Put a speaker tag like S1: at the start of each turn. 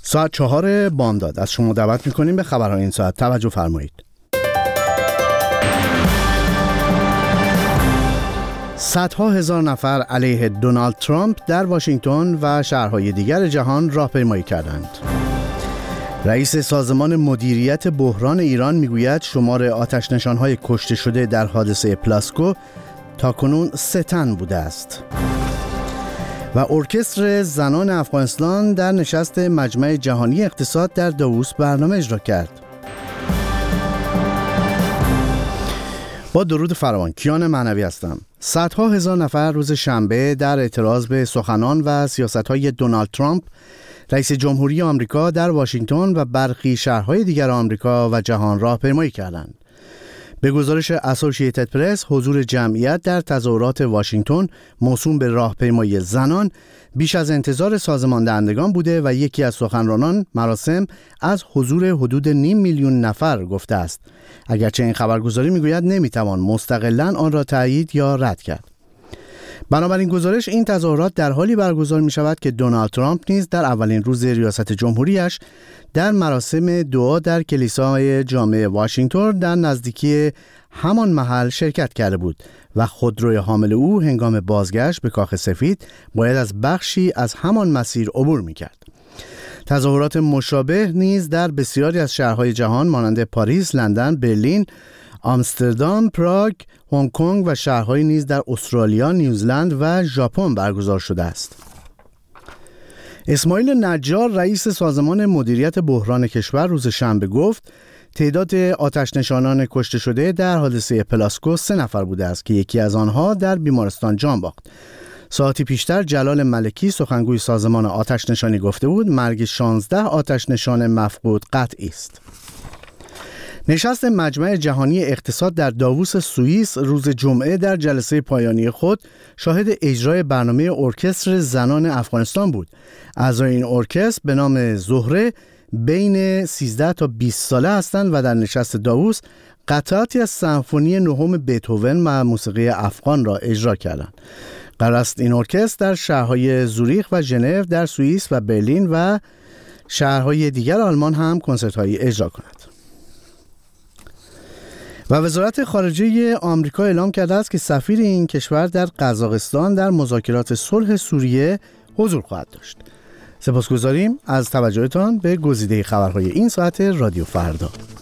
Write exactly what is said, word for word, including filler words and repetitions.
S1: ساعت چهار بامداد از شما دعوت میکنیم به خبرهای این ساعت. توجه فرمایید. صدها هزار نفر علیه دونالد ترامپ در واشنگتن و شهرهای دیگر جهان راهپیمایی کردند. رئیس سازمان مدیریت بحران ایران میگوید شمار آتش نشانهای کشته شده در حادثه پلاسکو تاکنون سه تن بوده است. و ارکستر زنان افغانستان در نشست مجمع جهانی اقتصاد در داووس برنامه اجرا کرد. با درود فراوان، کیان معنوی هستم. صدها هزار نفر روز شنبه در اعتراض به سخنان و سیاست‌های دونالد ترامپ رئیس جمهوری آمریکا در واشنگتن و برخی شهرهای دیگر آمریکا و جهان راهپیمایی کردند. به گزارش اسوسییتد پرس، حضور جمعیت در تظاهرات واشنگتن موسوم به راهپیمایی زنان بیش از انتظار سازماندهندگان بوده و یکی از سخنرانان مراسم از حضور حدود نیم میلیون نفر گفته است، اگرچه این خبرگزاری میگوید نمیتوان مستقلاً آن را تایید یا رد کرد. بنابراین گزارش این تظاهرات در حالی برگزار می شود که دونالد ترامپ نیز در اولین روز ریاست جمهوریش در مراسم دعا در کلیسای جامع واشنگتن در نزدیکی همان محل شرکت کرده بود و خودروی حامل او هنگام بازگشت به کاخ سفید باید از بخشی از همان مسیر عبور می کرد. تظاهرات مشابه نیز در بسیاری از شهرهای جهان مانند پاریس، لندن، برلین، آمستردام، پراگ، هنگ کنگ و شهرهای نیز در استرالیا، نیوزلند و ژاپن برگزار شده است. اسماعیل نجار رئیس سازمان مدیریت بحران کشور روز شنبه گفت تعداد آتش نشانان کشته شده در حادثه پلاسکو سه نفر بوده است که یکی از آنها در بیمارستان جان باخت. ساعتی پیشتر جلال ملکی سخنگوی سازمان آتش نشانی گفته بود مرگ شانزده آتش نشان مفقود قطعی است. نشست مجمع جهانی اقتصاد در داووس سوئیس روز جمعه در جلسه پایانی خود شاهد اجرای برنامه ارکستر زنان افغانستان بود. اعضای این ارکستر به نام زهره بین سیزده تا بیست ساله هستند و در نشست داووس قطعاتی از سمفونی نهم بتهوون و موسیقی افغان را اجرا کردند. قرار است این ارکستر در شهرهای زوریخ و ژنو در سوئیس و برلین و شهرهای دیگر آلمان هم کنسرت‌هایی اجرا کند. و وزارت خارجه آمریکا اعلام کرده است که سفیر این کشور در قزاقستان در مذاکرات صلح سوریه حضور خواهد داشت. سپاسگزاریم از توجهتان به گزیده خبرهای این ساعت رادیو فردا.